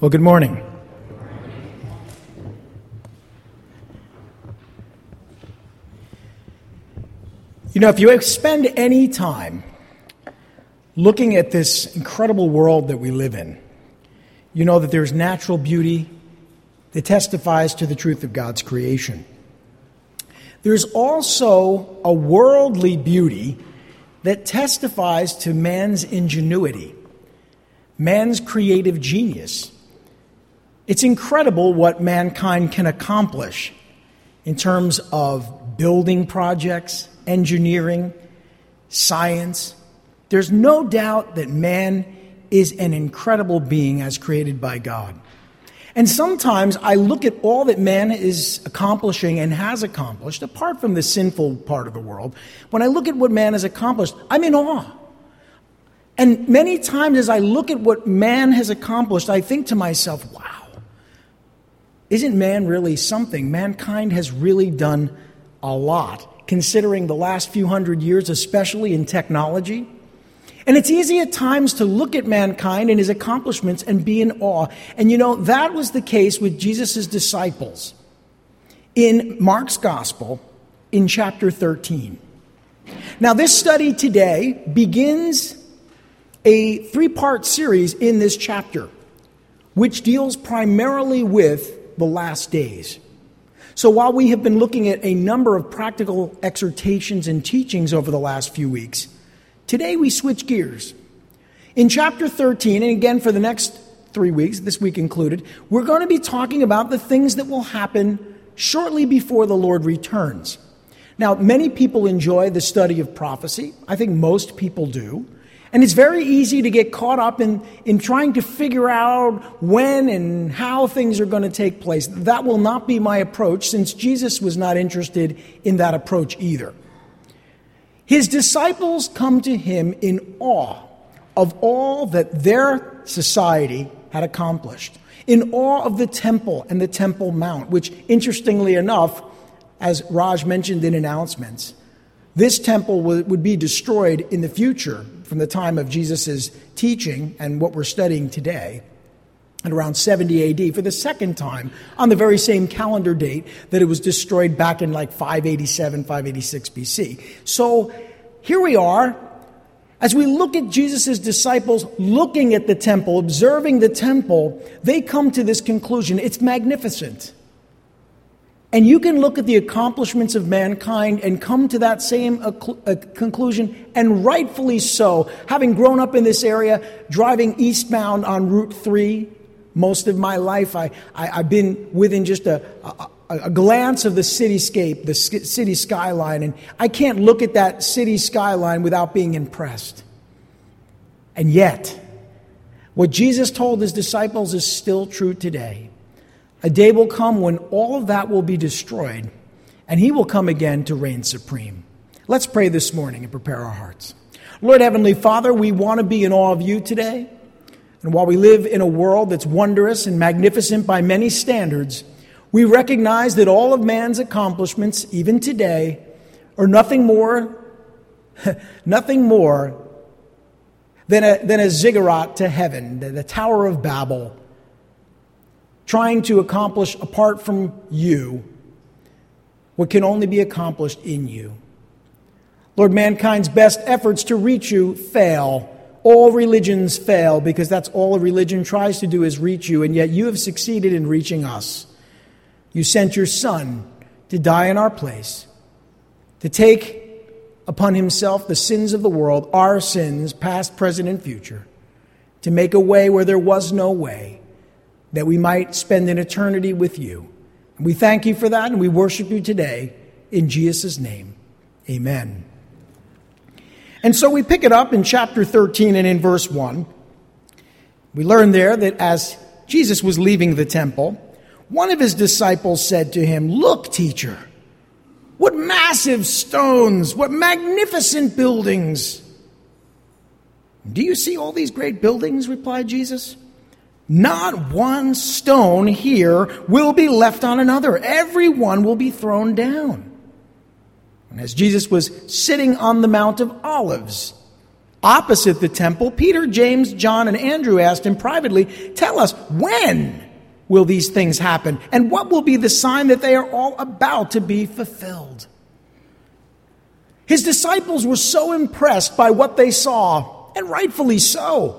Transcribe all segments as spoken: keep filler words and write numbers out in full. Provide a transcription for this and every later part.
Well, good morning. You know, if you spend any time looking at this incredible world that we live in, you know that there's natural beauty that testifies to the truth of God's creation. There's also a worldly beauty that testifies to man's ingenuity, man's creative genius. It's incredible what mankind can accomplish in terms of building projects, engineering, science. There's no doubt that man is an incredible being as created by God. And sometimes I look at all that man is accomplishing and has accomplished, apart from the sinful part of the world. When I look at what man has accomplished, I'm in awe. And many times as I look at what man has accomplished, I think to myself, wow, isn't man really something? Mankind has really done a lot, considering the last few hundred years, especially in technology. And it's easy at times to look at mankind and his accomplishments and be in awe. And you know, that was the case with Jesus' disciples in Mark's Gospel in chapter thirteen. Now, this study today begins a three-part series in this chapter, which deals primarily with the last days. So while we have been looking at a number of practical exhortations and teachings over the last few weeks, today we switch gears. In chapter thirteen, and again for the next three weeks, this week included, we're going to be talking about the things that will happen shortly before the Lord returns. Now, many people enjoy the study of prophecy. I think most people do. And it's very easy to get caught up in, in trying to figure out when and how things are going to take place. That will not be my approach, since Jesus was not interested in that approach either. His disciples come to him in awe of all that their society had accomplished, in awe of the temple and the Temple Mount, which, interestingly enough, as Raj mentioned in announcements, this temple would be destroyed in the future from the time of Jesus' teaching and what we're studying today at around seventy A D for the second time on the very same calendar date that it was destroyed back in like five eighty-seven, five eighty-six B C. So here we are. As we look at Jesus' disciples looking at the temple, observing the temple, they come to this conclusion. It's magnificent. And you can look at the accomplishments of mankind and come to that same conclusion, and rightfully so. Having grown up in this area, driving eastbound on Route three most of my life, I, I, I've been within just a, a, a glance of the cityscape, the city skyline, and I can't look at that city skyline without being impressed. And yet, what Jesus told his disciples is still true today. A day will come when all of that will be destroyed, and he will come again to reign supreme. Let's pray this morning and prepare our hearts. Lord Heavenly Father, we want to be in awe of you today. And while we live in a world that's wondrous and magnificent by many standards, we recognize that all of man's accomplishments, even today, are nothing more, nothing more than a, than a ziggurat to heaven, the, the Tower of Babel, trying to accomplish apart from you what can only be accomplished in you. Lord, mankind's best efforts to reach you fail. All religions fail because that's all a religion tries to do is reach you, and yet you have succeeded in reaching us. You sent your Son to die in our place, to take upon himself the sins of the world, our sins, past, present, and future, to make a way where there was no way, that we might spend an eternity with you. And we thank you for that, and we worship you today in Jesus' name. Amen. And so we pick it up in chapter thirteen and in verse one. We learn there that as Jesus was leaving the temple, one of his disciples said to him, "Look, teacher, what massive stones, what magnificent buildings." "Do you see all these great buildings?" replied Jesus. "Not one stone here will be left on another. Every one will be thrown down." And as Jesus was sitting on the Mount of Olives, opposite the temple, Peter, James, John, and Andrew asked him privately, "Tell us, when will these things happen? And what will be the sign that they are all about to be fulfilled?" His disciples were so impressed by what they saw, and rightfully so.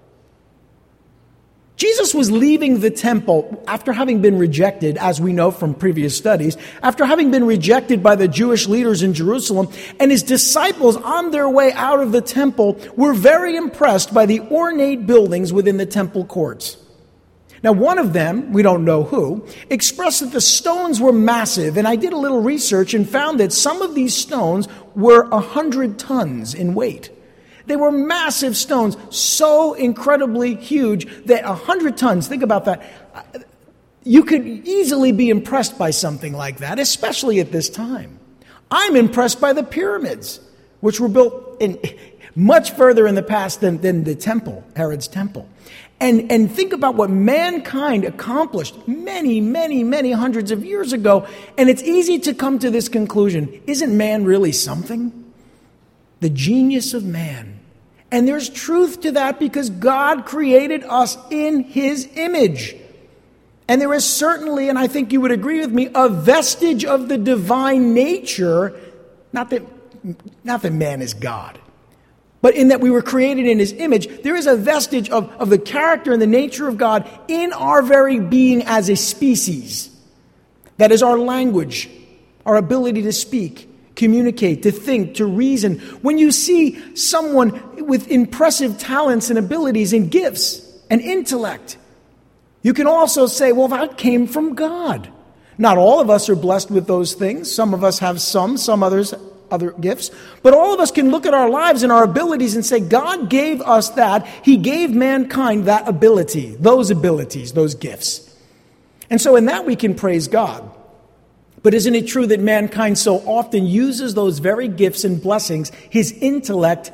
Jesus was leaving the temple after having been rejected, as we know from previous studies, after having been rejected by the Jewish leaders in Jerusalem, and his disciples on their way out of the temple were very impressed by the ornate buildings within the temple courts. Now, one of them, we don't know who, expressed that the stones were massive, and I did a little research and found that some of these stones were a hundred tons in weight. They were massive stones, so incredibly huge that a hundred tons, think about that, you could easily be impressed by something like that, especially at this time. I'm impressed by the pyramids, which were built in much further in the past than, than the temple, Herod's temple. And, and think about what mankind accomplished many, many, many hundreds of years ago. And it's easy to come to this conclusion. Isn't man really something? The genius of man. And there's truth to that because God created us in his image. And there is certainly, and I think you would agree with me, a vestige of the divine nature. Not that, not that man is God, but in that we were created in his image. There is a vestige of, of the character and the nature of God in our very being as a species. That is our language, our ability to speak, communicate, to think, to reason. When you see someone with impressive talents and abilities and gifts and intellect, you can also say, well, that came from God. Not all of us are blessed with those things. Some of us have some, some others other gifts. But all of us can look at our lives and our abilities and say, God gave us that. He gave mankind that ability, those abilities, those gifts. And so in that we can praise God. But isn't it true that mankind so often uses those very gifts and blessings, his intellect,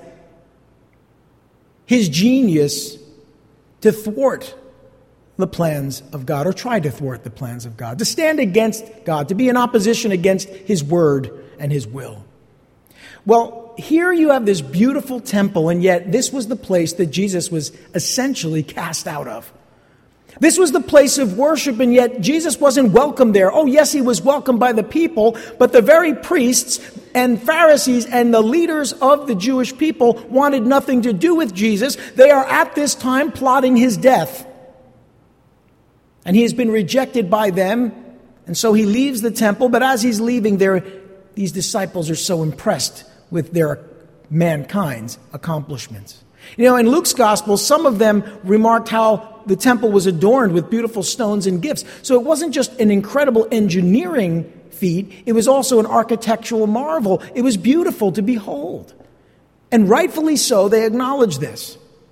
his genius, to thwart the plans of God, or try to thwart the plans of God, to stand against God, to be in opposition against his word and his will? Well, here you have this beautiful temple, and yet this was the place that Jesus was essentially cast out of. This was the place of worship, and yet Jesus wasn't welcome there. Oh, yes, he was welcomed by the people, but the very priests and Pharisees and the leaders of the Jewish people wanted nothing to do with Jesus. They are at this time plotting his death. And he has been rejected by them, and so he leaves the temple, but as he's leaving there, these disciples are so impressed with their mankind's accomplishments. You know, in Luke's gospel, some of them remarked how the temple was adorned with beautiful stones and gifts. So it wasn't just an incredible engineering feat, it was also an architectural marvel. It was beautiful to behold. And rightfully so, they acknowledge this.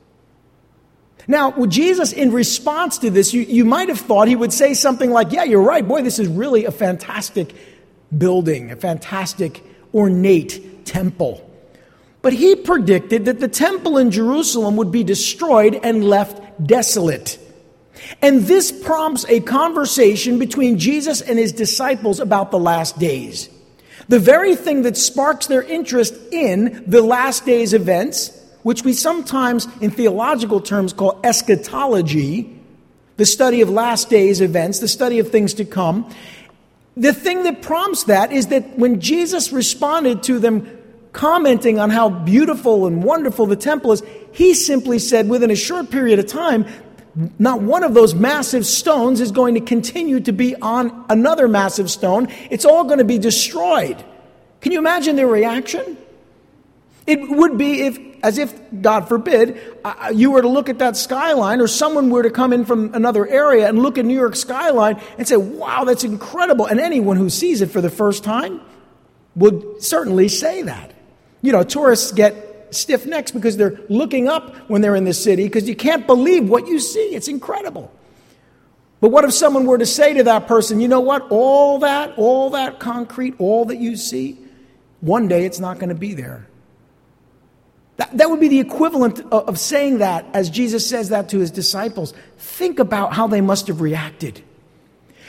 Now, with Jesus, in response to this, you, you might have thought he would say something like, yeah, you're right, boy, this is really a fantastic building, a fantastic ornate temple. But he predicted that the temple in Jerusalem would be destroyed and left desolate. And this prompts a conversation between Jesus and his disciples about the last days. The very thing that sparks their interest in the last days events, which we sometimes in theological terms call eschatology, the study of last days events, the study of things to come. The thing that prompts that is that when Jesus responded to them commenting on how beautiful and wonderful the temple is, he simply said within a short period of time, not one of those massive stones is going to continue to be on another massive stone. It's all going to be destroyed. Can you imagine their reaction? It would be if, as if, God forbid, uh, you were to look at that skyline, or someone were to come in from another area and look at New York skyline and say, wow, that's incredible. And anyone who sees it for the first time would certainly say that. You know, tourists get stiff necks because they're looking up when they're in the city because you can't believe what you see. It's incredible. But what if someone were to say to that person, you know what, all that, all that concrete, all that you see, one day it's not going to be there. That, that would be the equivalent of, of saying that as Jesus says that to his disciples. Think about how they must have reacted.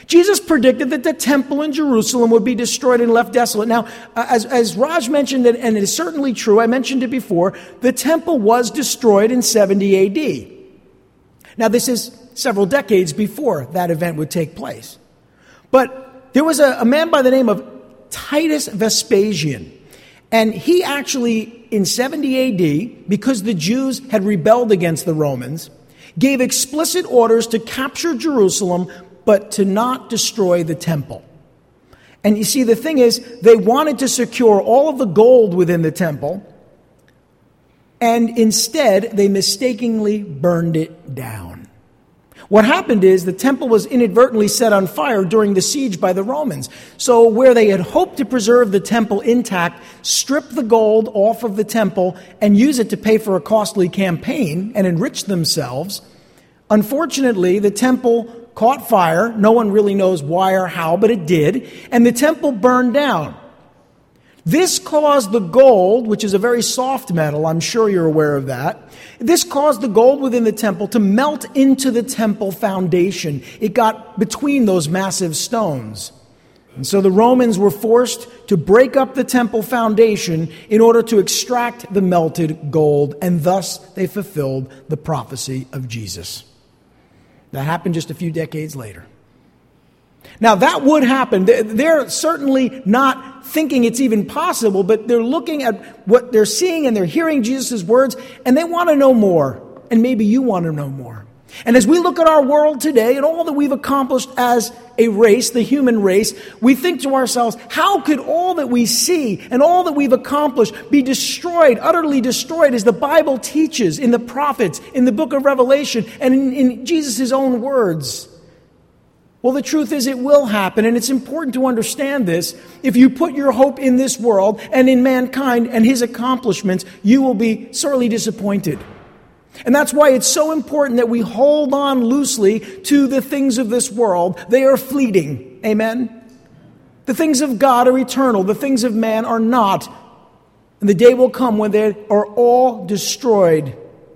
Jesus predicted that the temple in Jerusalem would be destroyed and left desolate. Now, uh, as, as Raj mentioned, and it is certainly true, I mentioned it before, the temple was destroyed in seventy A D. Now, this is several decades before that event would take place. But there was a, a man by the name of Titus Vespasian, and he actually, in seventy A D, because the Jews had rebelled against the Romans, gave explicit orders to capture Jerusalem, but to not destroy the temple. And you see, the thing is, they wanted to secure all of the gold within the temple, and instead, they mistakenly burned it down. What happened is the temple was inadvertently set on fire during the siege by the Romans. So where they had hoped to preserve the temple intact, strip the gold off of the temple and use it to pay for a costly campaign and enrich themselves, unfortunately, the temple caught fire. No one really knows why or how, but it did. And the temple burned down. This caused the gold, which is a very soft metal, I'm sure you're aware of that. This caused the gold within the temple to melt into the temple foundation. It got between those massive stones. And so the Romans were forced to break up the temple foundation in order to extract the melted gold, and thus they fulfilled the prophecy of Jesus. That happened just a few decades later. Now, that would happen. They're certainly not thinking it's even possible, but they're looking at what they're seeing and they're hearing Jesus' words, and they want to know more. And maybe you want to know more. And as we look at our world today and all that we've accomplished as a race, the human race, we think to ourselves, how could all that we see and all that we've accomplished be destroyed, utterly destroyed, as the Bible teaches in the prophets, in the book of Revelation, and in, in Jesus' own words? Well, the truth is it will happen, and it's important to understand this. If you put your hope in this world and in mankind and his accomplishments, you will be sorely disappointed. And that's why it's so important that we hold on loosely to the things of this world. They are fleeting. Amen? The things of God are eternal. The things of man are not. And the day will come when they are all destroyed.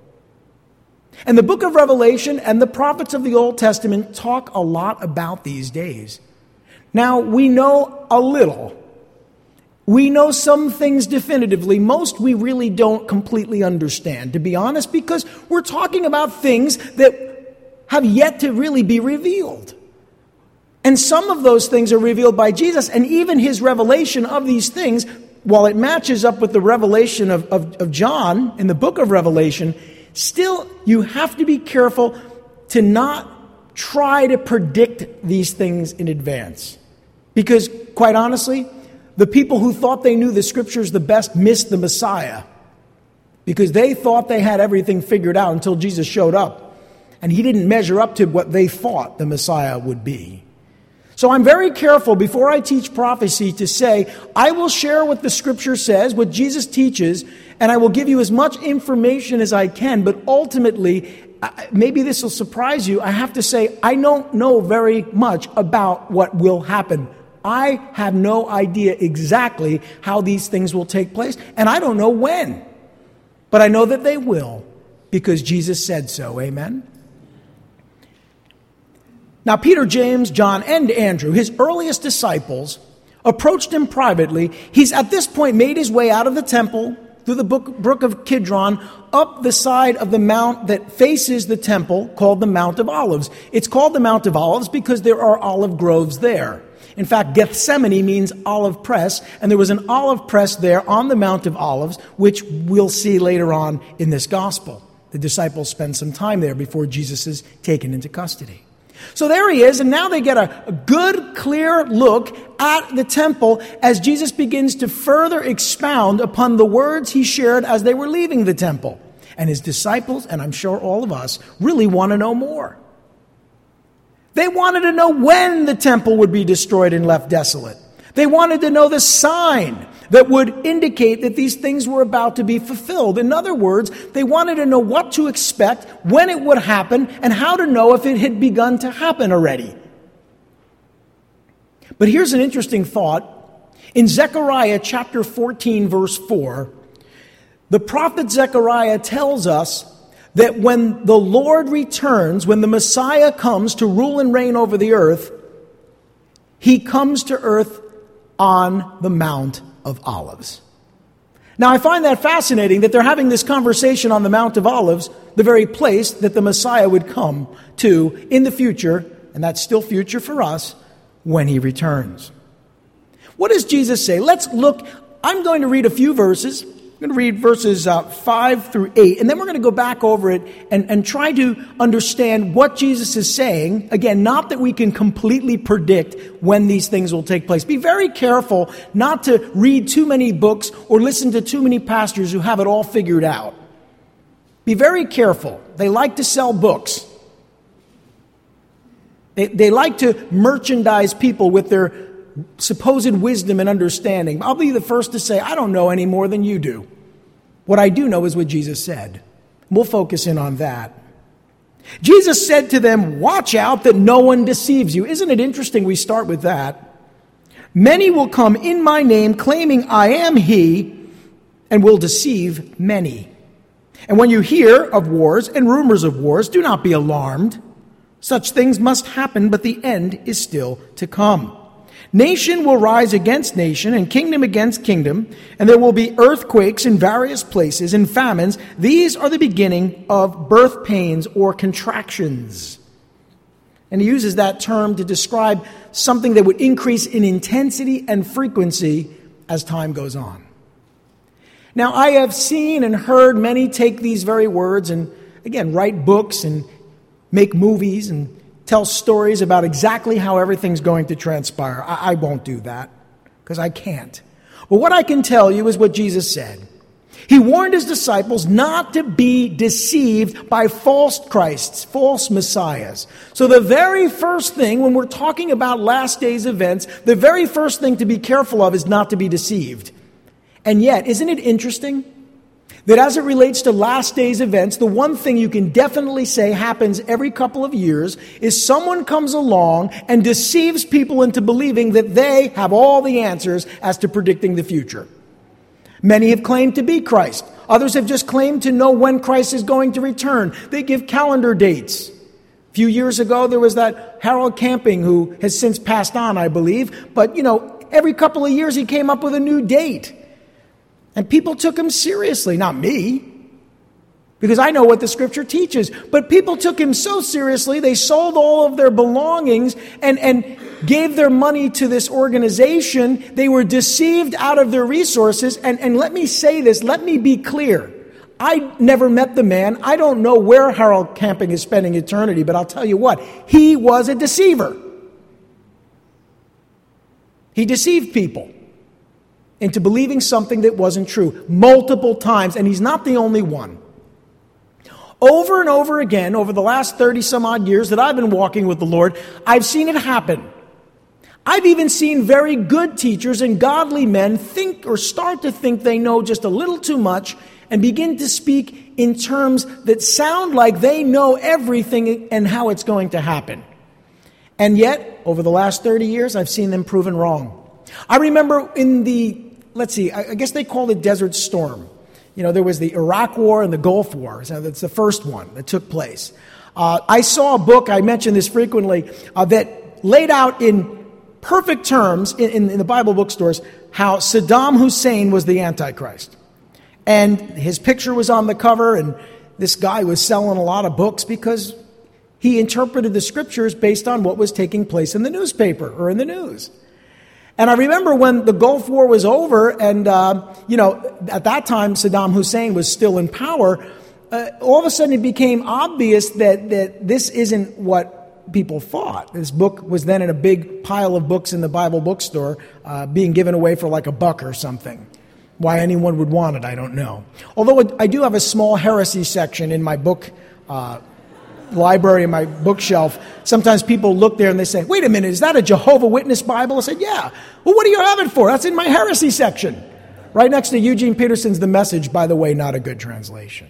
And the book of Revelation and the prophets of the Old Testament talk a lot about these days. Now, we know a little. We know some things definitively. Most we really don't completely understand, to be honest, because we're talking about things that have yet to really be revealed. And some of those things are revealed by Jesus, and even his revelation of these things, while it matches up with the revelation of, of, of John in the book of Revelation, still you have to be careful to not try to predict these things in advance. Because, quite honestly, the people who thought they knew the Scriptures the best missed the Messiah, because they thought they had everything figured out until Jesus showed up, and he didn't measure up to what they thought the Messiah would be. So I'm very careful before I teach prophecy to say, I will share what the Scripture says, what Jesus teaches, and I will give you as much information as I can, but ultimately, maybe this will surprise you, I have to say, I don't know very much about what will happen. I have no idea exactly how these things will take place, and I don't know when. But I know that they will, because Jesus said so. Amen? Now, Peter, James, John, and Andrew, his earliest disciples, approached him privately. He's at this point made his way out of the temple through the brook of Kidron, up the side of the mount that faces the temple, called the Mount of Olives. It's called the Mount of Olives because there are olive groves there. In fact, Gethsemane means olive press, and there was an olive press there on the Mount of Olives, which we'll see later on in this gospel. The disciples spend some time there before Jesus is taken into custody. So there he is, and now they get a, a good, clear look at the temple as Jesus begins to further expound upon the words he shared as they were leaving the temple. And his disciples, and I'm sure all of us, really want to know more. They wanted to know when the temple would be destroyed and left desolate. They wanted to know the sign that would indicate that these things were about to be fulfilled. In other words, they wanted to know what to expect, when it would happen, and how to know if it had begun to happen already. But here's an interesting thought. In Zechariah chapter fourteen, verse four, the prophet Zechariah tells us that when the Lord returns, when the Messiah comes to rule and reign over the earth, he comes to earth on the Mount of Olives. Now, I find that fascinating that they're having this conversation on the Mount of Olives, the very place that the Messiah would come to in the future, and that's still future for us, when he returns. What does Jesus say? Let's look. I'm going to read a few verses. I'm going to read verses uh, five through eight, and then we're going to go back over it and, and try to understand what Jesus is saying. Again, not that we can completely predict when these things will take place. Be very careful not to read too many books or listen to too many pastors who have it all figured out. Be very careful. They like to sell books. They, they like to merchandise people with their supposed wisdom and understanding. I'll be the first to say, I don't know any more than you do. What I do know is what Jesus said. We'll focus in on that. Jesus said to them, watch out that no one deceives you. Isn't it interesting we start with that? Many will come in my name claiming I am he and will deceive many. And when you hear of wars and rumors of wars, do not be alarmed. Such things must happen, but the end is still to come. Nation will rise against nation and kingdom against kingdom, and there will be earthquakes in various places and famines. These are the beginning of birth pains or contractions. And he uses that term to describe something that would increase in intensity and frequency as time goes on. Now, I have seen and heard many take these very words and, again, write books and make movies and tell stories about exactly how everything's going to transpire. I, I won't do that because I can't. But what I can tell you is what Jesus said. He warned his disciples not to be deceived by false Christs, false messiahs. So the very first thing when we're talking about last days events, the very first thing to be careful of is not to be deceived. And yet, isn't it interesting that as it relates to last days events, the one thing you can definitely say happens every couple of years is someone comes along and deceives people into believing that they have all the answers as to predicting the future. Many have claimed to be Christ. Others have just claimed to know when Christ is going to return. They give calendar dates. A few years ago, there was that Harold Camping who has since passed on, I believe. But, you know, every couple of years he came up with a new date. And people took him seriously, not me, because I know what the scripture teaches. But people took him so seriously, they sold all of their belongings and, and gave their money to this organization. They were deceived out of their resources. And, and let me say this, let me be clear. I never met the man. I don't know where Harold Camping is spending eternity, but I'll tell you what, he was a deceiver. He deceived people into believing something that wasn't true multiple times, and he's not the only one. Over and over again, over the last thirty some odd years that I've been walking with the Lord, I've seen it happen. I've even seen very good teachers and godly men think or start to think they know just a little too much and begin to speak in terms that sound like they know everything and how it's going to happen. And yet, over the last thirty years, I've seen them proven wrong. I remember in the Let's see, I guess they called it Desert Storm. You know, there was the Iraq War and the Gulf War. So that's the first one that took place. Uh, I saw a book, I mention this frequently, uh, that laid out in perfect terms in, in, in the Bible bookstores how Saddam Hussein was the Antichrist. And his picture was on the cover, and this guy was selling a lot of books because he interpreted the scriptures based on what was taking place in the newspaper or in the news. And I remember when the Gulf War was over and, uh, you know, at that time Saddam Hussein was still in power, uh, all of a sudden it became obvious that, that this isn't what people thought. This book was then in a big pile of books in the Bible bookstore, uh, being given away for like a buck or something. Why anyone would want it, I don't know. Although I do have a small heresy section in my book uh library in my bookshelf. Sometimes people look there and they say, wait a minute, is that a Jehovah Witness Bible? I said, yeah. Well, what do you have it for? That's in my heresy section. Right next to Eugene Peterson's The Message, by the way, not a good translation.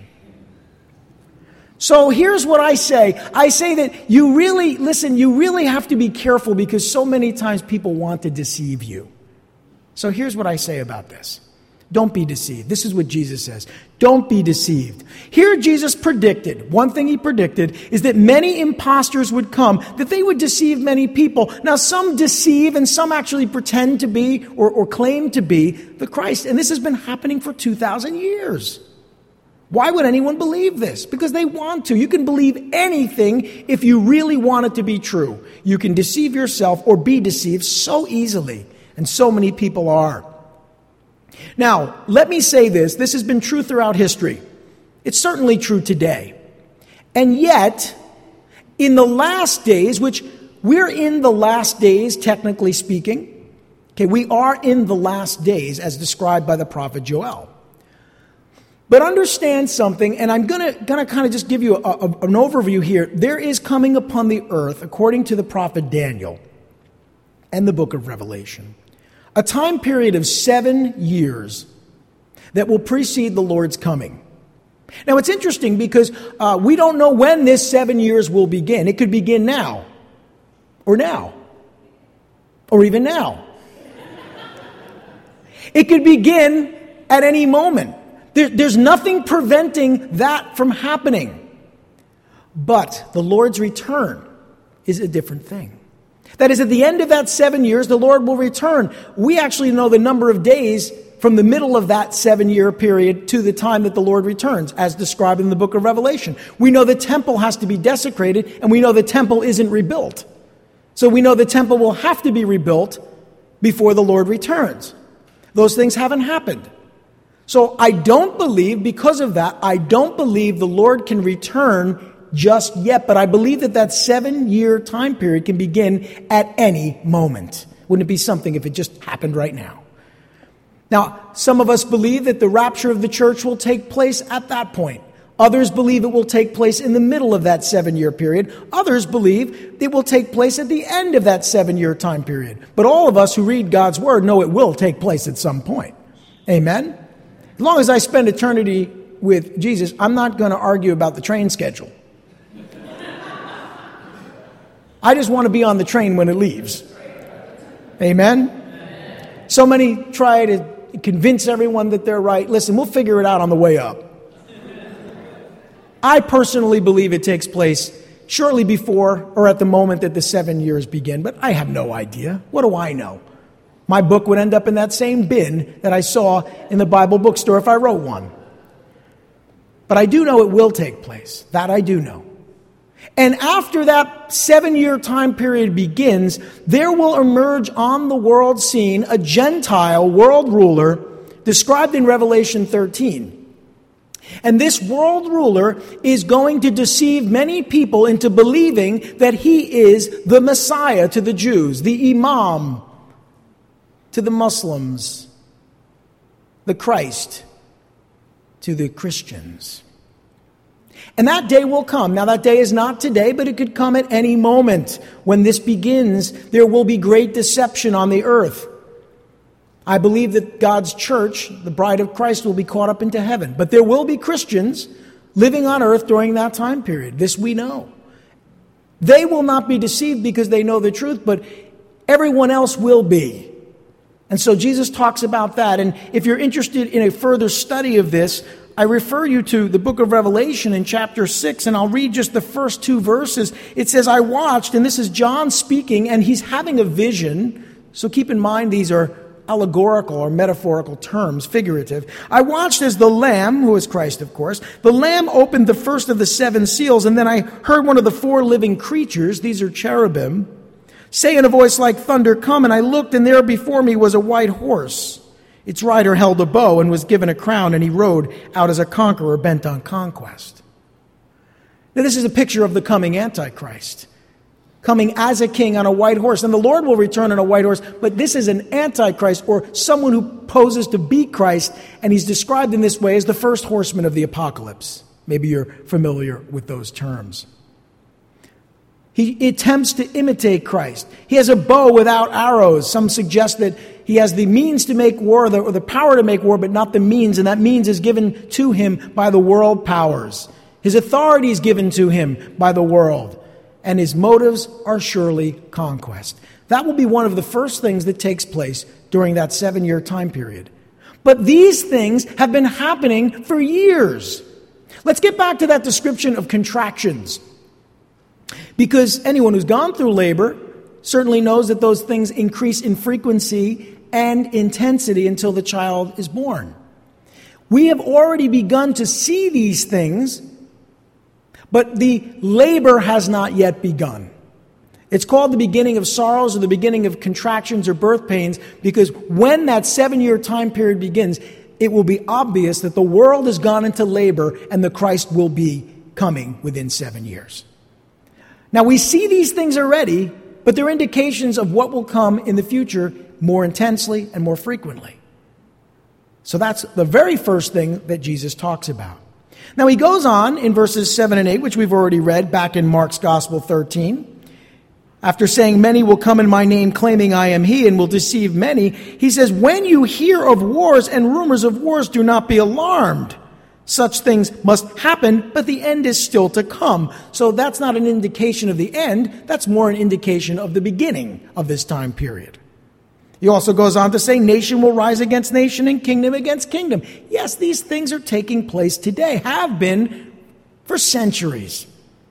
So here's what I say. I say that you really, listen, you really have to be careful because so many times people want to deceive you. So here's what I say about this. Don't be deceived. This is what Jesus says. Don't be deceived. Here Jesus predicted, one thing he predicted is that many imposters would come, that they would deceive many people. Now some deceive and some actually pretend to be or, or claim to be the Christ. And this has been happening for two thousand years. Why would anyone believe this? Because they want to. You can believe anything if you really want it to be true. You can deceive yourself or be deceived so easily. And so many people are. Now, let me say this. This has been true throughout history. It's certainly true today. And yet, in the last days, which we're in the last days, technically speaking. Okay, we are in the last days as described by the prophet Joel. But understand something, and I'm going to gonna kind of just give you a, a, an overview here. There is coming upon the earth, according to the prophet Daniel and the book of Revelation, a time period of seven years that will precede the Lord's coming. Now, it's interesting because uh, we don't know when this seven years will begin. It could begin now, or now, or even now. It could begin at any moment. There, there's nothing preventing that from happening. But the Lord's return is a different thing. That is, at the end of that seven years, the Lord will return. We actually know the number of days from the middle of that seven-year period to the time that the Lord returns, as described in the book of Revelation. We know the temple has to be desecrated, and we know the temple isn't rebuilt. So we know the temple will have to be rebuilt before the Lord returns. Those things haven't happened. So I don't believe, because of that, I don't believe the Lord can return just yet, but I believe that that seven-year time period can begin at any moment. Wouldn't it be something if it just happened right now? Now, some of us believe that the rapture of the church will take place at that point. Others believe it will take place in the middle of that seven-year period. Others believe it will take place at the end of that seven-year time period. But all of us who read God's Word know it will take place at some point. Amen? As long as I spend eternity with Jesus, I'm not going to argue about the train schedule. I just want to be on the train when it leaves. Amen? Amen? So many try to convince everyone that they're right. Listen, we'll figure it out on the way up. I personally believe it takes place shortly before or at the moment that the seven years begin, but I have no idea. What do I know? My book would end up in that same bin that I saw in the Bible bookstore if I wrote one. But I do know it will take place. That I do know. And after that seven-year time period begins, there will emerge on the world scene a Gentile world ruler described in Revelation thirteen. And this world ruler is going to deceive many people into believing that he is the Messiah to the Jews, the Imam to the Muslims, the Christ to the Christians. And that day will come. Now, that day is not today, but it could come at any moment. When this begins, there will be great deception on the earth. I believe that God's church, the bride of Christ, will be caught up into heaven. But there will be Christians living on earth during that time period. This we know. They will not be deceived because they know the truth, but everyone else will be. And so Jesus talks about that. And if you're interested in a further study of this, I refer you to the book of Revelation in chapter six, and I'll read just the first two verses. It says, I watched, and this is John speaking, and he's having a vision. So keep in mind these are allegorical or metaphorical terms, figurative. I watched as the Lamb, who is Christ, of course, the Lamb opened the first of the seven seals, and then I heard one of the four living creatures, these are cherubim, say in a voice like thunder, come, and I looked, and there before me was a white horse. Its rider held a bow and was given a crown, and he rode out as a conqueror bent on conquest. Now, this is a picture of the coming Antichrist, coming as a king on a white horse. And the Lord will return on a white horse, but this is an Antichrist, or someone who poses to be Christ, and he's described in this way as the first horseman of the apocalypse. Maybe you're familiar with those terms. He attempts to imitate Christ. He has a bow without arrows. Some suggest that he has the means to make war, or the power to make war, but not the means, and that means is given to him by the world powers. His authority is given to him by the world, and his motives are surely conquest. That will be one of the first things that takes place during that seven-year time period. But these things have been happening for years. Let's get back to that description of contractions. Because anyone who's gone through labor certainly knows that those things increase in frequency and intensity until the child is born. We have already begun to see these things, but the labor has not yet begun. It's called the beginning of sorrows or the beginning of contractions or birth pains because when that seven-year time period begins, it will be obvious that the world has gone into labor and the Christ will be coming within seven years. Now, we see these things already, but they're indications of what will come in the future more intensely and more frequently. So that's the very first thing that Jesus talks about. Now, he goes on in verses seven and eight, which we've already read back in Mark's Gospel thirteen. After saying, many will come in my name claiming I am he and will deceive many, he says, when you hear of wars and rumors of wars, do not be alarmed. Such things must happen, but the end is still to come. So that's not an indication of the end. That's more an indication of the beginning of this time period. He also goes on to say, nation will rise against nation and kingdom against kingdom. Yes, these things are taking place today, have been for centuries.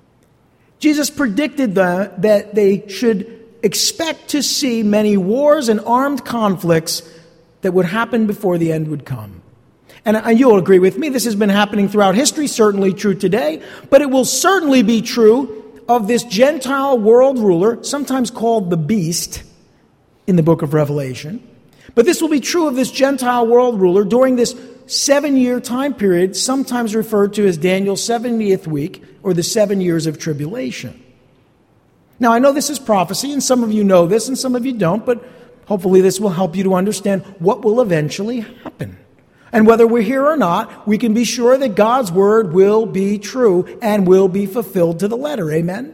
Jesus predicted the, that they should expect to see many wars and armed conflicts that would happen before the end would come. And, and you'll agree with me, this has been happening throughout history, certainly true today, but it will certainly be true of this Gentile world ruler, sometimes called the beast in the book of Revelation. But this will be true of this Gentile world ruler during this seven-year time period, sometimes referred to as Daniel's seventieth week, or the seven years of tribulation. Now, I know this is prophecy, and some of you know this, and some of you don't, but hopefully this will help you to understand what will eventually happen. And whether we're here or not, we can be sure that God's word will be true and will be fulfilled to the letter. Amen?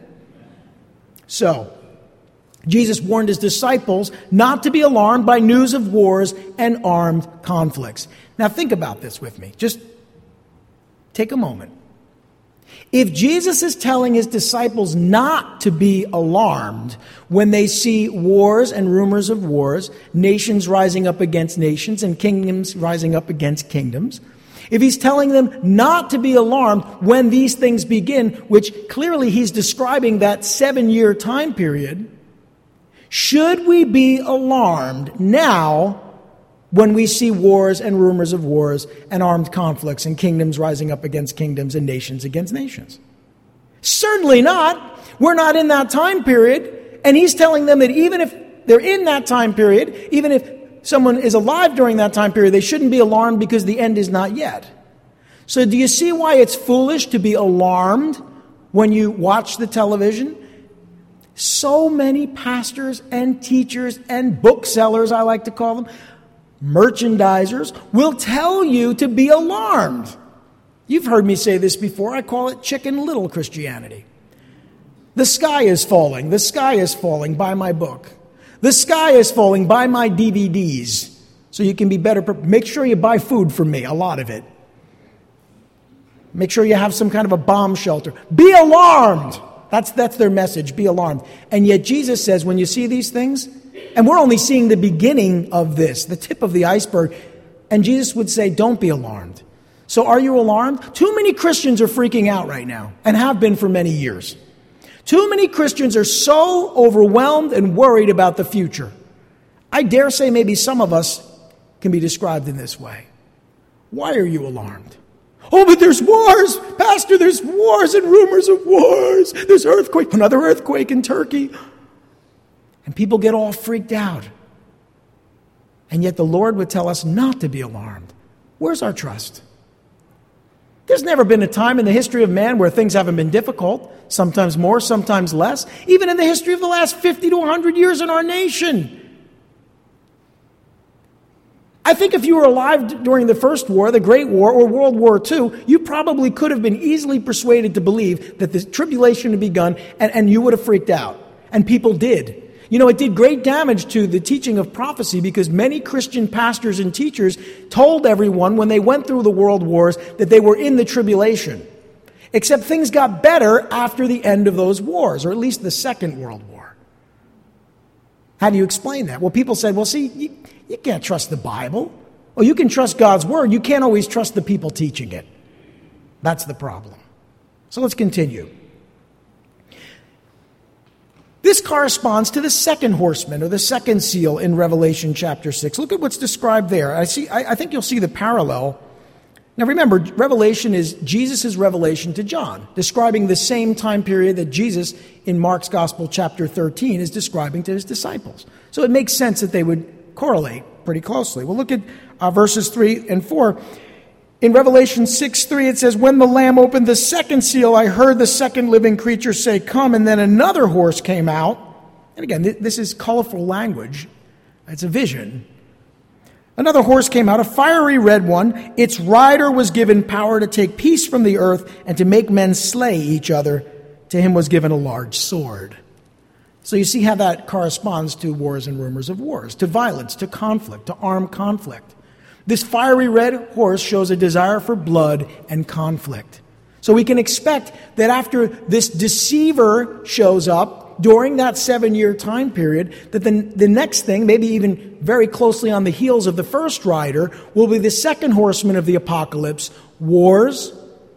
So, Jesus warned his disciples not to be alarmed by news of wars and armed conflicts. Now think about this with me. Just take a moment. If Jesus is telling his disciples not to be alarmed when they see wars and rumors of wars, nations rising up against nations and kingdoms rising up against kingdoms, if he's telling them not to be alarmed when these things begin, which clearly he's describing that seven-year time period, should we be alarmed now when we see wars and rumors of wars and armed conflicts and kingdoms rising up against kingdoms and nations against nations? Certainly not. We're not in that time period. And he's telling them that even if they're in that time period, even if someone is alive during that time period, they shouldn't be alarmed because the end is not yet. So do you see why it's foolish to be alarmed when you watch the television? So many pastors and teachers and booksellers, I like to call them, merchandisers, will tell you to be alarmed. You've heard me say this before. I call it Chicken Little Christianity. The sky is falling. The sky is falling. Buy my book. The sky is falling. Buy my D V Ds so you can be better. Pre- Make sure you buy food from me, a lot of it. Make sure you have some kind of a bomb shelter. Be alarmed. That's, that's their message. Be alarmed. And yet Jesus says when you see these things, and we're only seeing the beginning of this, the tip of the iceberg, and Jesus would say, don't be alarmed. So are you alarmed? Too many Christians are freaking out right now and have been for many years. Too many Christians are so overwhelmed and worried about the future. I dare say maybe some of us can be described in this way. Why are you alarmed? Oh, but there's wars. Pastor, there's wars and rumors of wars. There's earthquake, another earthquake in Turkey. And people get all freaked out. And yet the Lord would tell us not to be alarmed. Where's our trust? There's never been a time in the history of man where things haven't been difficult, sometimes more, sometimes less, even in the history of the last fifty to one hundred years in our nation. I think if you were alive during the First War, the Great War, or World War Two, you probably could have been easily persuaded to believe that the tribulation had begun, and, and you would have freaked out. And people did. You know, it did great damage to the teaching of prophecy because many Christian pastors and teachers told everyone when they went through the world wars that they were in the tribulation. Except things got better after the end of those wars, or at least the Second World War. How do you explain that? Well, people said, well, see, you, you can't trust the Bible. Well, you can trust God's word. You can't always trust the people teaching it. That's the problem. So let's continue. This corresponds to the second horseman, or the second seal in Revelation chapter six. Look at what's described there. I see. I, I think you'll see the parallel. Now remember, Revelation is Jesus' revelation to John, describing the same time period that Jesus, in Mark's Gospel chapter thirteen, is describing to his disciples. So it makes sense that they would correlate pretty closely. Well, look at uh, verses three and four. In Revelation six three, it says, "When the Lamb opened the second seal, I heard the second living creature say, 'Come,' and then another horse came out." And again, th- this is colorful language. It's a vision. "Another horse came out, a fiery red one. Its rider was given power to take peace from the earth and to make men slay each other. To him was given a large sword." So you see how that corresponds to wars and rumors of wars, to violence, to conflict, to armed conflict. This fiery red horse shows a desire for blood and conflict. So we can expect that after this deceiver shows up during that seven-year time period, that the, the next thing, maybe even very closely on the heels of the first rider, will be the second horseman of the apocalypse: wars,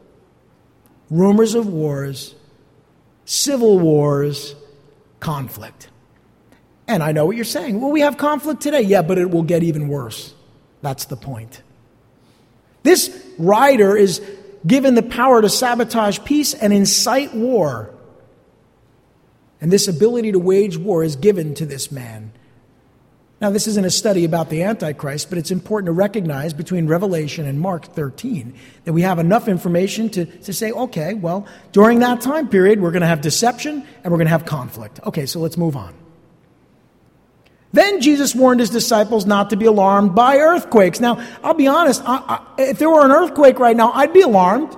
rumors of wars, civil wars, conflict. And I know what you're saying. Well, we have conflict today. Yeah, but it will get even worse. That's the point. This rider is given the power to sabotage peace and incite war. And this ability to wage war is given to this man. Now, this isn't a study about the Antichrist, but it's important to recognize between Revelation and Mark thirteen that we have enough information to, to say, okay, well, during that time period, we're going to have deception and we're going to have conflict. Okay, so let's move on. Then Jesus warned his disciples not to be alarmed by earthquakes. Now, I'll be honest, I, I, if there were an earthquake right now, I'd be alarmed.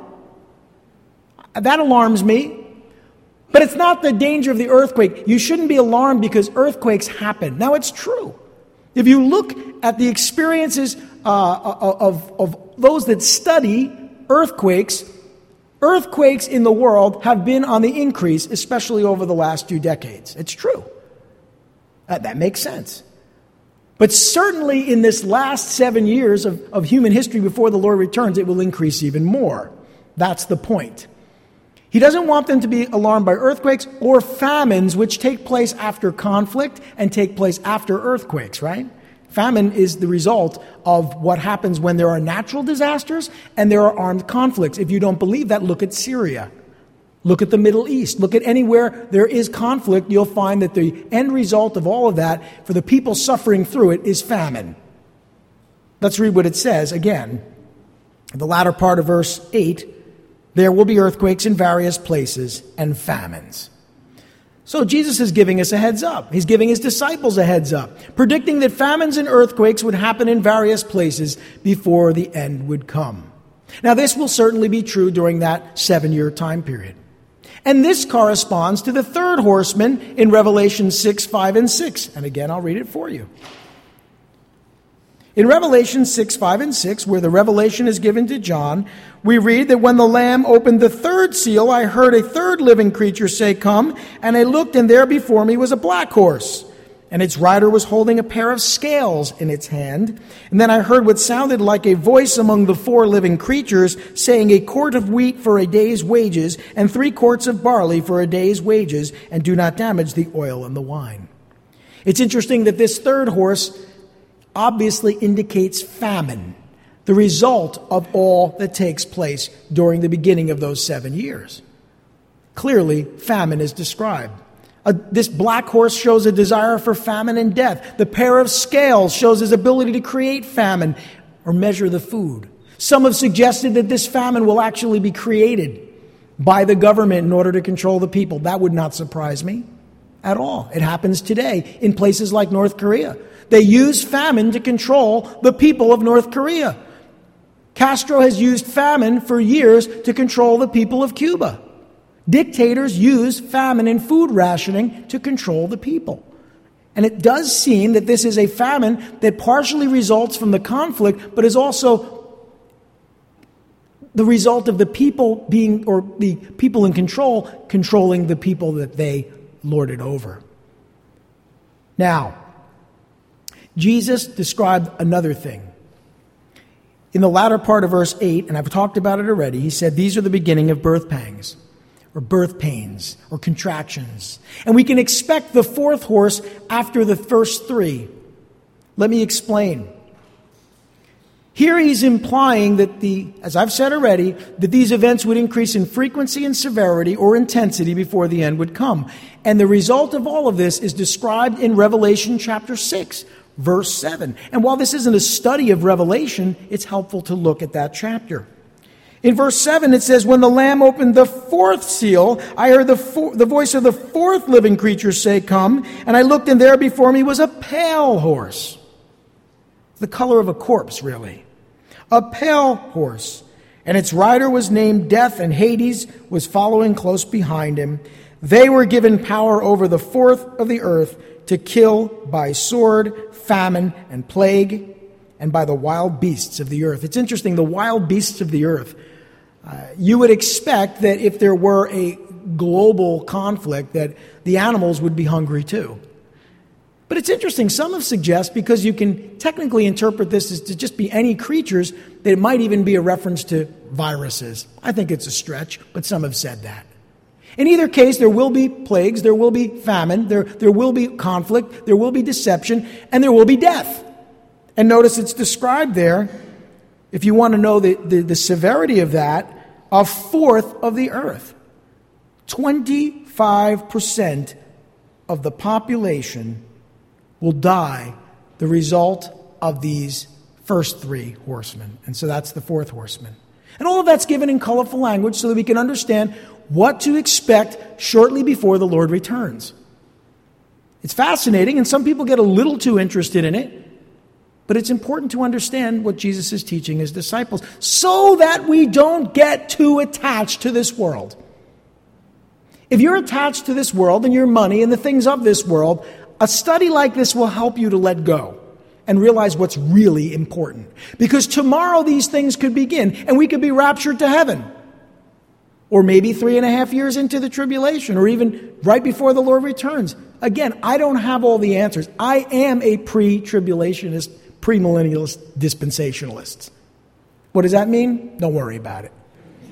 That alarms me. But it's not the danger of the earthquake. You shouldn't be alarmed because earthquakes happen. Now, it's true. If you look at the experiences uh, of, of those that study earthquakes, earthquakes in the world have been on the increase, especially over the last few decades. It's true. Uh, that makes sense. But certainly in this last seven years of, of human history before the Lord returns, it will increase even more. That's the point. He doesn't want them to be alarmed by earthquakes or famines, which take place after conflict and take place after earthquakes, right? Famine is the result of what happens when there are natural disasters and there are armed conflicts. If you don't believe that, look at Syria. Look at the Middle East. Look at anywhere there is conflict. You'll find that the end result of all of that, for the people suffering through it, is famine. Let's read what it says again. In the latter part of verse eight, "There will be earthquakes in various places and famines." So Jesus is giving us a heads up. He's giving his disciples a heads up, predicting that famines and earthquakes would happen in various places before the end would come. Now, this will certainly be true during that seven-year time period. And this corresponds to the third horseman in Revelation six, five, and six. And again, I'll read it for you. In Revelation six, five, and six, where the revelation is given to John, we read that when the Lamb opened the third seal, I heard a third living creature say, "Come," and I looked, and there before me was a black horse, and its rider was holding a pair of scales in its hand. And then I heard what sounded like a voice among the four living creatures, saying, "A quart of wheat for a day's wages, and three quarts of barley for a day's wages, and do not damage the oil and the wine." It's interesting that this third horse obviously indicates famine, the result of all that takes place during the beginning of those seven years. Clearly, famine is described. Uh, this black horse shows a desire for famine and death. The pair of scales shows his ability to create famine or measure the food. Some have suggested that this famine will actually be created by the government in order to control the people. That would not surprise me at all. It happens today in places like North Korea. They use famine to control the people of North Korea. Castro has used famine for years to control the people of Cuba. Dictators use famine and food rationing to control the people. And it does seem that this is a famine that partially results from the conflict, but is also the result of the people being, or the people in control, controlling the people that they lorded over. Now, Jesus described another thing. In the latter part of verse eight, and I've talked about it already, he said these are the beginning of birth pangs, or birth pains, or contractions. And we can expect the fourth horse after the first three. Let me explain. Here he's implying that the, as I've said already, that these events would increase in frequency and severity or intensity before the end would come. And the result of all of this is described in Revelation chapter six, verse seven. And while this isn't a study of Revelation, it's helpful to look at that chapter. In verse seven, it says, when the Lamb opened the fourth seal, I heard the, four, the voice of the fourth living creature say, come. And I looked, and there before me was a pale horse. The color of a corpse, really. A pale horse. And its rider was named Death, and Hades was following close behind him. They were given power over the fourth of the earth to kill by sword, famine, and plague, and by the wild beasts of the earth. It's interesting, the wild beasts of the earth. Uh, you would expect that if there were a global conflict, that the animals would be hungry too. But it's interesting, some have suggested, because you can technically interpret this as to just be any creatures, that it might even be a reference to viruses. I think it's a stretch, but some have said that. In either case, there will be plagues, there will be famine, there, there will be conflict, there will be deception, and there will be death. And notice it's described there, if you want to know the, the, the severity of that, a fourth of the earth. twenty-five percent of the population will die the result of these first three horsemen. And so that's the fourth horseman. And all of that's given in colorful language so that we can understand what to expect shortly before the Lord returns. It's fascinating, and some people get a little too interested in it, but it's important to understand what Jesus is teaching his disciples so that we don't get too attached to this world. If you're attached to this world and your money and the things of this world, a study like this will help you to let go and realize what's really important. Because tomorrow these things could begin and we could be raptured to heaven. Or maybe three and a half years into the tribulation, or even right before the Lord returns. Again, I don't have all the answers. I am a pre-tribulationist, premillennialist dispensationalist. What does that mean? Don't worry about it.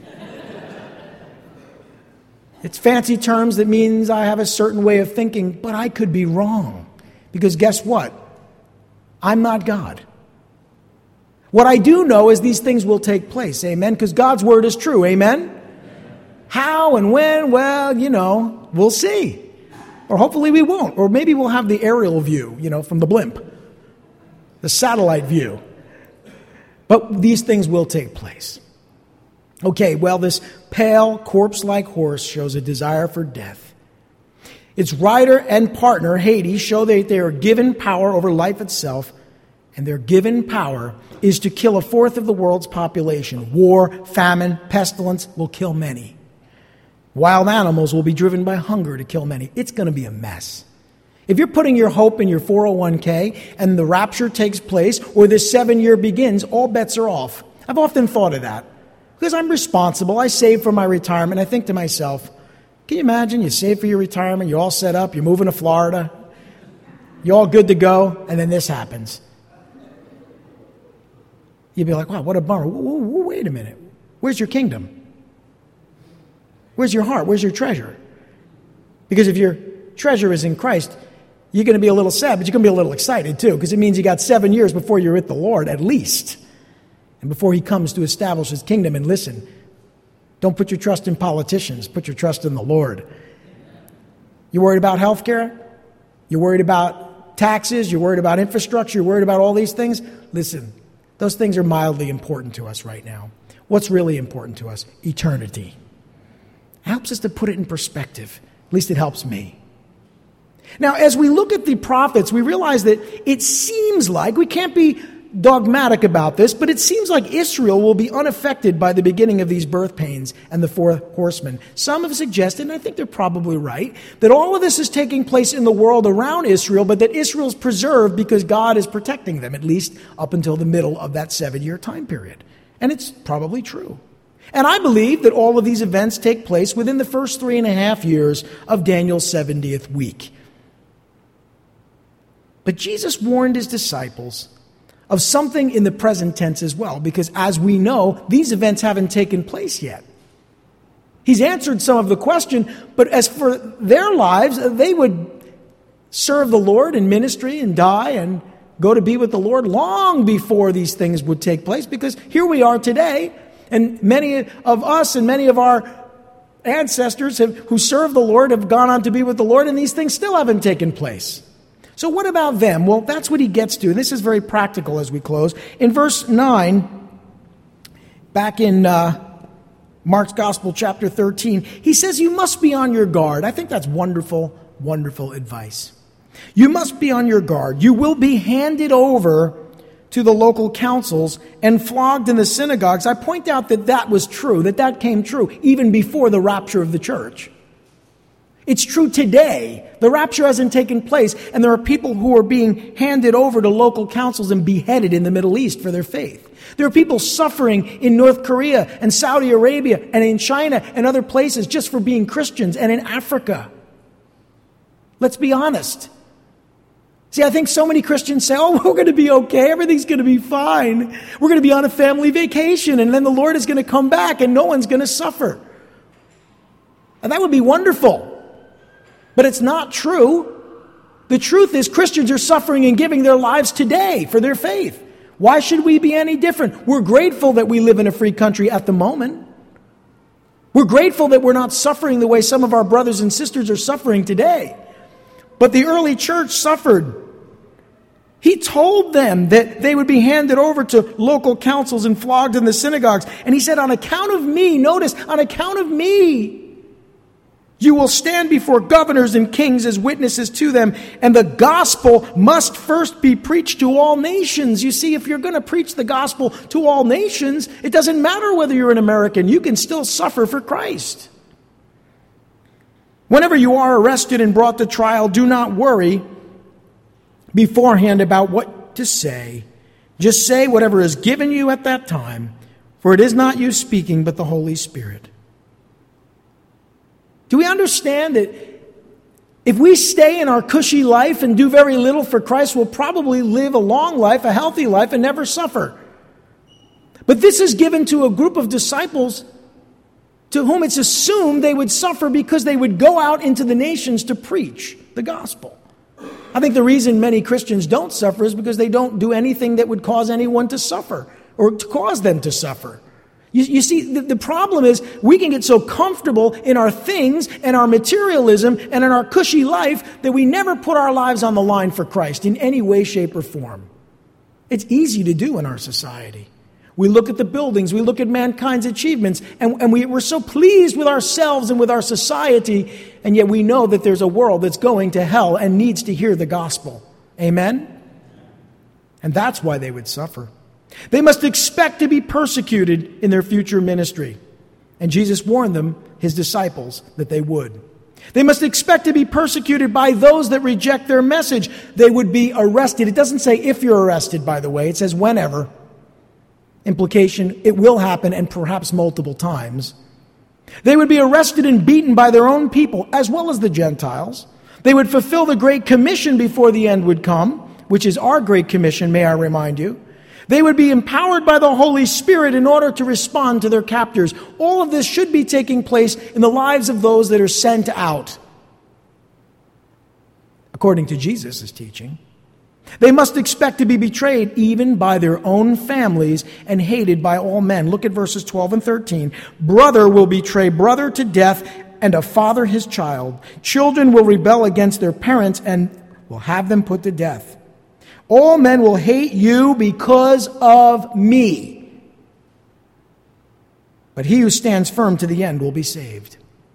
It's fancy terms that means I have a certain way of thinking, but I could be wrong. Because guess what? I'm not God. What I do know is these things will take place, amen? Because God's word is true, amen? How and when? Well, you know, we'll see. Or hopefully we won't. Or maybe we'll have the aerial view, you know, from the blimp. The satellite view. But these things will take place. Okay, well, this pale, corpse-like horse shows a desire for death. Its rider and partner, Hades, show that they are given power over life itself, and their given power is to kill a fourth of the world's population. War, famine, pestilence will kill many. Wild animals will be driven by hunger to kill many. It's going to be a mess. If you're putting your hope in your four oh one k and the rapture takes place or this seven year begins, all bets are off. I've often thought of that. Because I'm responsible. I save for my retirement. I think to myself, can you imagine you save for your retirement, you're all set up, you're moving to Florida, you're all good to go, and then this happens. You'd be like, wow, what a bummer. Whoa, whoa, whoa, wait a minute. Where's your kingdom? Where's your heart? Where's your treasure? Because if your treasure is in Christ, you're going to be a little sad, but you're going to be a little excited too, because it means you got seven years before you're with the Lord, at least. And before he comes to establish his kingdom. And listen, don't put your trust in politicians. Put your trust in the Lord. You worried about health care? You're worried about taxes? You're worried about infrastructure? You're worried about all these things? Listen, those things are mildly important to us right now. What's really important to us? Eternity. It helps us to put it in perspective. At least it helps me. Now, as we look at the prophets, we realize that it seems like, we can't be dogmatic about this, but it seems like Israel will be unaffected by the beginning of these birth pains and the four horsemen. Some have suggested, and I think they're probably right, that all of this is taking place in the world around Israel, but that Israel's preserved because God is protecting them, at least up until the middle of that seven-year time period. And it's probably true. And I believe that all of these events take place within the first three and a half years of Daniel's seventieth week. But Jesus warned his disciples of something in the present tense as well, because as we know, these events haven't taken place yet. He's answered some of the question, but as for their lives, they would serve the Lord in ministry and die and go to be with the Lord long before these things would take place, because here we are today, and many of us and many of our ancestors have, who served the Lord have gone on to be with the Lord, and these things still haven't taken place. So what about them? Well, that's what he gets to, and this is very practical as we close. In verse nine, back in uh, Mark's Gospel, chapter thirteen, he says, you must be on your guard. I think that's wonderful, wonderful advice. You must be on your guard. You will be handed over to the local councils and flogged in the synagogues. I point out that that was true, that that came true even before the rapture of the church. It's true today. The rapture hasn't taken place, and there are people who are being handed over to local councils and beheaded in the Middle East for their faith. There are people suffering in North Korea and Saudi Arabia and in China and other places just for being Christians, and in Africa. Let's be honest. See, I think so many Christians say, oh, we're going to be okay. Everything's going to be fine. We're going to be on a family vacation, and then the Lord is going to come back, and no one's going to suffer. And that would be wonderful. But it's not true. The truth is Christians are suffering and giving their lives today for their faith. Why should we be any different? We're grateful that we live in a free country at the moment. We're grateful that we're not suffering the way some of our brothers and sisters are suffering today. But the early church suffered. He told them that they would be handed over to local councils and flogged in the synagogues. And he said, on account of me, notice, on account of me, you will stand before governors and kings as witnesses to them, and the gospel must first be preached to all nations. You see, if you're going to preach the gospel to all nations, it doesn't matter whether you're an American. You can still suffer for Christ. Whenever you are arrested and brought to trial, do not worry beforehand about what to say. Just say whatever is given you at that time, for it is not you speaking, but the Holy Spirit. Do we understand that if we stay in our cushy life and do very little for Christ, we'll probably live a long life, a healthy life, and never suffer? But this is given to a group of disciples to whom it's assumed they would suffer because they would go out into the nations to preach the gospel. I think the reason many Christians don't suffer is because they don't do anything that would cause anyone to suffer or to cause them to suffer. You, you see, the, the problem is we can get so comfortable in our things and our materialism and in our cushy life that we never put our lives on the line for Christ in any way, shape, or form. It's easy to do in our society. We look at the buildings, we look at mankind's achievements, and, and we, we're so pleased with ourselves and with our society, and yet we know that there's a world that's going to hell and needs to hear the gospel. Amen? And that's why they would suffer. They must expect to be persecuted in their future ministry. And Jesus warned them, his disciples, that they would. They must expect to be persecuted by those that reject their message. They would be arrested. It doesn't say if you're arrested, by the way. It says whenever. Implication, it will happen, and perhaps multiple times. They would be arrested and beaten by their own people, as well as the Gentiles. They would fulfill the Great Commission before the end would come, which is our Great Commission, may I remind you. They would be empowered by the Holy Spirit in order to respond to their captors. All of this should be taking place in the lives of those that are sent out, according to Jesus' teaching. They must expect to be betrayed even by their own families and hated by all men. Look at verses twelve and thirteen. Brother will betray brother to death, and a father his child. Children will rebel against their parents and will have them put to death. All men will hate you because of me. But he who stands firm to the end will be saved.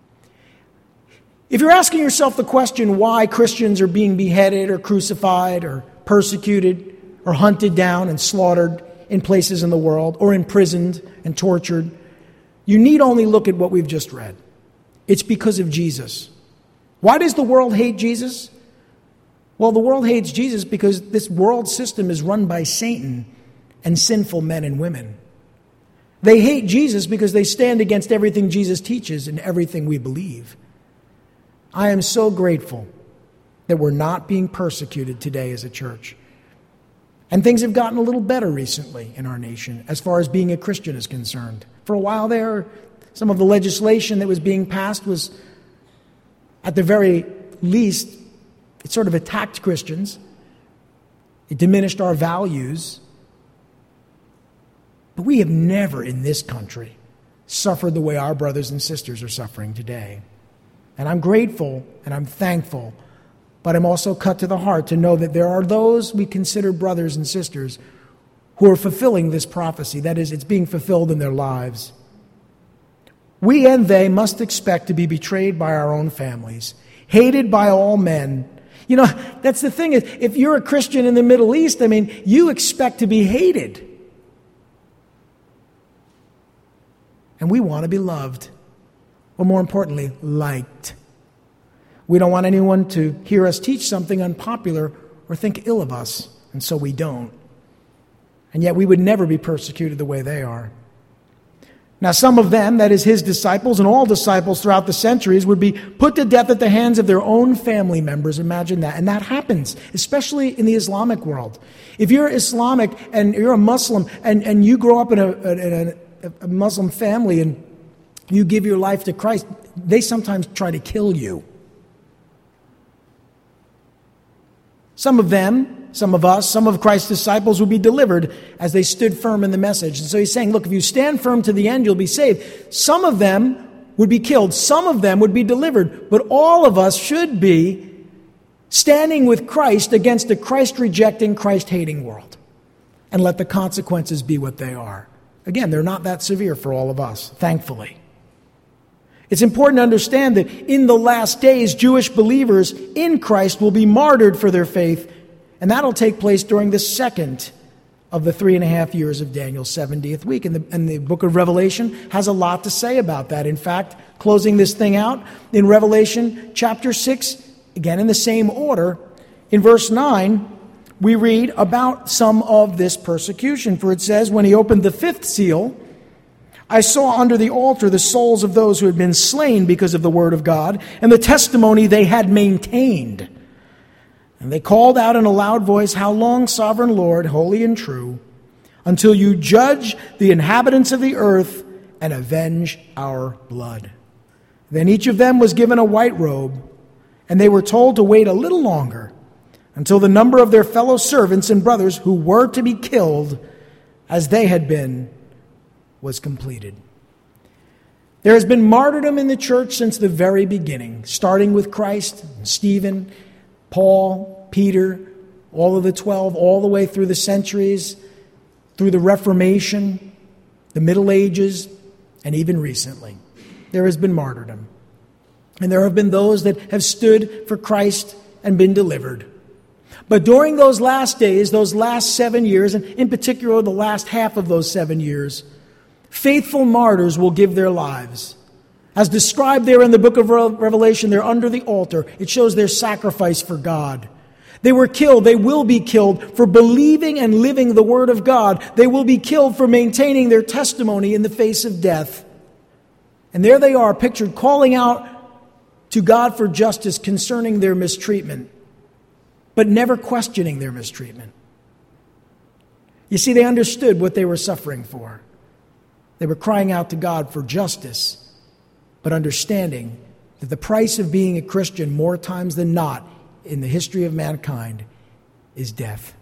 If you're asking yourself the question why Christians are being beheaded or crucified or persecuted or hunted down and slaughtered in places in the world or imprisoned and tortured, you need only look at what we've just read. It's because of Jesus. Why does the world hate Jesus? Well, the world hates Jesus because this world system is run by Satan and sinful men and women. They hate Jesus because they stand against everything Jesus teaches and everything we believe. I am so grateful that we're not being persecuted today as a church. And things have gotten a little better recently in our nation as far as being a Christian is concerned. For a while there, some of the legislation that was being passed was, at the very least, it sort of attacked Christians. It diminished our values. But we have never in this country suffered the way our brothers and sisters are suffering today. And I'm grateful and I'm thankful, but I'm also cut to the heart to know that there are those we consider brothers and sisters who are fulfilling this prophecy. That is, it's being fulfilled in their lives. We and they must expect to be betrayed by our own families, hated by all men. You know, that's the thing. If you're a Christian in the Middle East, I mean, you expect to be hated. And we want to be loved, or more importantly, liked. We don't want anyone to hear us teach something unpopular or think ill of us, and so we don't. And yet we would never be persecuted the way they are. Now some of them, that is his disciples and all disciples throughout the centuries, would be put to death at the hands of their own family members. Imagine that. And that happens, especially in the Islamic world. If you're Islamic and you're a Muslim and, and you grow up in a, in a, a Muslim family and you give your life to Christ, they sometimes try to kill you. Some of them, some of us, some of Christ's disciples will be delivered as they stood firm in the message. And so he's saying, look, if you stand firm to the end, you'll be saved. Some of them would be killed. Some of them would be delivered. But all of us should be standing with Christ against a Christ-rejecting, Christ-hating world. And let the consequences be what they are. Again, they're not that severe for all of us, thankfully. It's important to understand that in the last days, Jewish believers in Christ will be martyred for their faith, and that'll take place during the second of the three and a half years of Daniel's seventieth week. And the, and the book of Revelation has a lot to say about that. In fact, closing this thing out, in Revelation chapter six, again in the same order, in verse nine, we read about some of this persecution. For it says, when he opened the fifth seal, I saw under the altar the souls of those who had been slain because of the word of God and the testimony they had maintained. And they called out in a loud voice, how long, sovereign Lord, holy and true, until you judge the inhabitants of the earth and avenge our blood. Then each of them was given a white robe, and they were told to wait a little longer until the number of their fellow servants and brothers who were to be killed as they had been was completed. There has been martyrdom in the church since the very beginning, starting with Christ, Stephen, Paul, Peter, all of the twelve, all the way through the centuries, through the Reformation, the Middle Ages, and even recently. There has been martyrdom. And there have been those that have stood for Christ and been delivered. But during those last days, those last seven years, and in particular the last half of those seven years, faithful martyrs will give their lives. As described there in the book of Revelation, they're under the altar. It shows their sacrifice for God. They were killed. They will be killed for believing and living the word of God. They will be killed for maintaining their testimony in the face of death. And there they are, pictured calling out to God for justice concerning their mistreatment, but never questioning their mistreatment. You see, they understood what they were suffering for. They were crying out to God for justice, but understanding that the price of being a Christian more times than not in the history of mankind is death.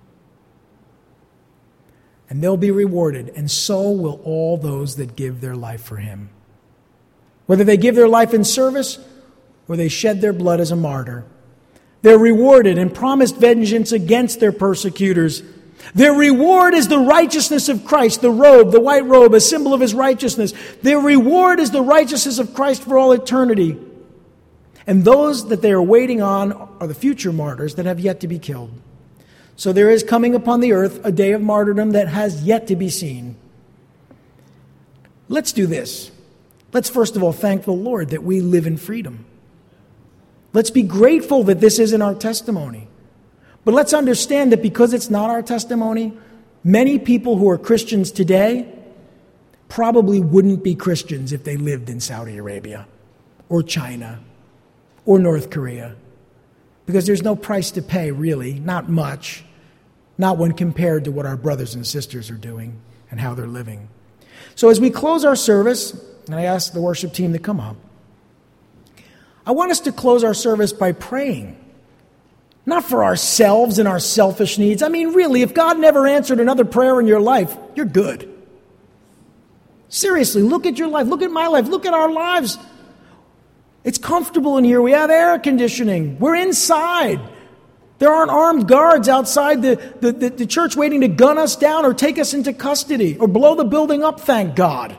And they'll be rewarded, and so will all those that give their life for him. Whether they give their life in service or they shed their blood as a martyr, they're rewarded and promised vengeance against their persecutors. Their reward is the righteousness of Christ, the robe, the white robe, a symbol of his righteousness. Their reward is the righteousness of Christ for all eternity. And those that they are waiting on are the future martyrs that have yet to be killed. So there is coming upon the earth a day of martyrdom that has yet to be seen. Let's do this. Let's first of all thank the Lord that we live in freedom. Let's be grateful that this isn't our testimony. But let's understand that because it's not our testimony, many people who are Christians today probably wouldn't be Christians if they lived in Saudi Arabia or China or North Korea. Because there's no price to pay, really, not much. not when compared to what our brothers and sisters are doing and how they're living. So as we close our service, and I ask the worship team to come up, I want us to close our service by praying. Not for ourselves and our selfish needs. I mean, really, if God never answered another prayer in your life, you're good. Seriously, look at your life. Look at my life. Look at our lives. It's comfortable in here. We have air conditioning. We're inside. There aren't armed guards outside the, the, the, the church waiting to gun us down or take us into custody or blow the building up, thank God.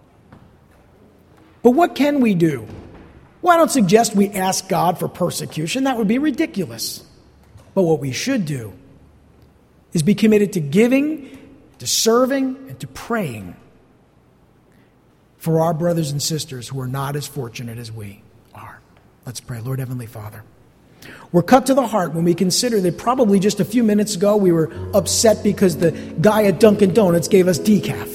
But what can we do? Well, I don't suggest we ask God for persecution. That would be ridiculous. But what we should do is be committed to giving, to serving, and to praying for our brothers and sisters who are not as fortunate as we are. Let's pray. Lord Heavenly Father, we're cut to the heart when we consider that probably just a few minutes ago we were upset because the guy at Dunkin' Donuts gave us decaf.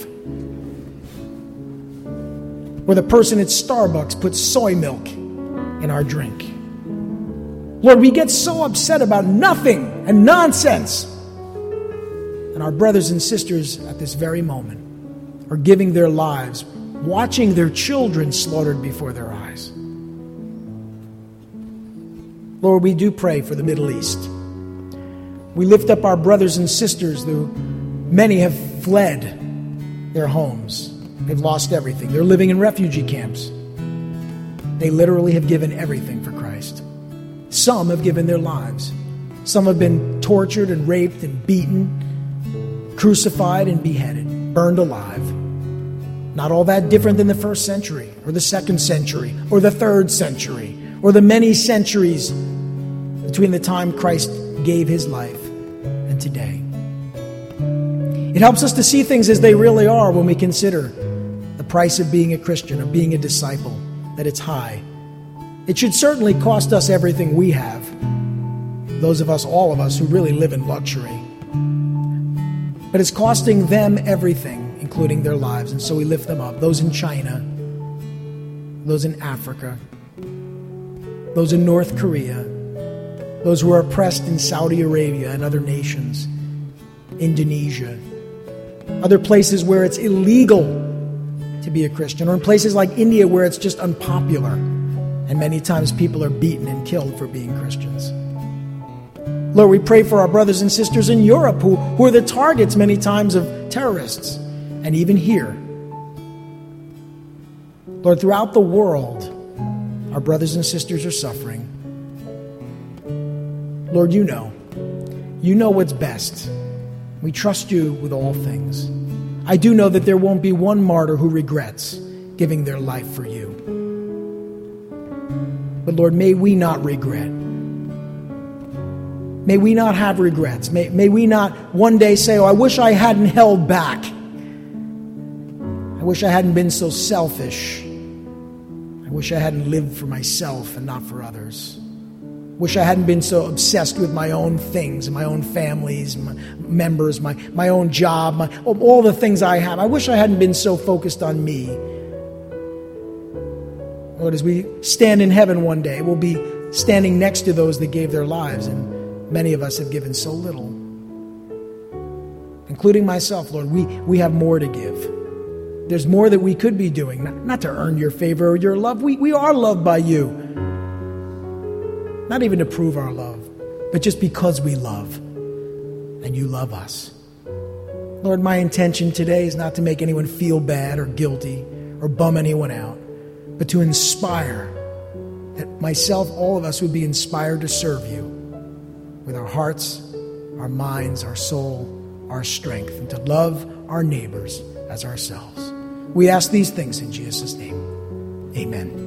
Or the person at Starbucks put soy milk in our drink. Lord, we get so upset about nothing and nonsense. And our brothers and sisters at this very moment are giving their lives, watching their children slaughtered before their eyes. Lord, we do pray for the Middle East. We lift up our brothers and sisters, though many have fled their homes. They've lost everything. They're living in refugee camps. They literally have given everything for Christ. Some have given their lives. Some have been tortured and raped and beaten, crucified and beheaded, burned alive. Not all that different than the first century, or the second century, or the third century, or the many centuries between the time Christ gave his life and today. It helps us to see things as they really are when we consider the price of being a Christian, of being a disciple, that it's high. It should certainly cost us everything we have, those of us, all of us, who really live in luxury. But it's costing them everything, including their lives, and so we lift them up. Those in China, those in Africa, those in North Korea, those who are oppressed in Saudi Arabia and other nations, Indonesia, other places where it's illegal to be a Christian, or in places like India where it's just unpopular, and many times people are beaten and killed for being Christians. Lord, we pray for our brothers and sisters in Europe who, who are the targets many times of terrorists, and even here. Lord, throughout the world, our brothers and sisters are suffering. Lord, you know. You know what's best. We trust you with all things. I do know that there won't be one martyr who regrets giving their life for you. But Lord, may we not regret. May we not have regrets. May, may we not one day say, oh, I wish I hadn't held back. I wish I hadn't been so selfish. I wish I hadn't lived for myself and not for others. Wish I hadn't been so obsessed with my own things and my own families, my members, my, my own job, my, all the things I have. I wish I hadn't been so focused on me. Lord, as we stand in heaven one day, we'll be standing next to those that gave their lives, and many of us have given so little. Including myself, Lord, we, we have more to give. There's more that we could be doing, not, not to earn your favor or your love. We, we are loved by you. Not even to prove our love, but just because we love, and you love us. Lord, my intention today is not to make anyone feel bad or guilty or bum anyone out, but to inspire, that myself, all of us, would be inspired to serve you with our hearts, our minds, our soul, our strength, and to love our neighbors as ourselves. We ask these things in Jesus' name. Amen.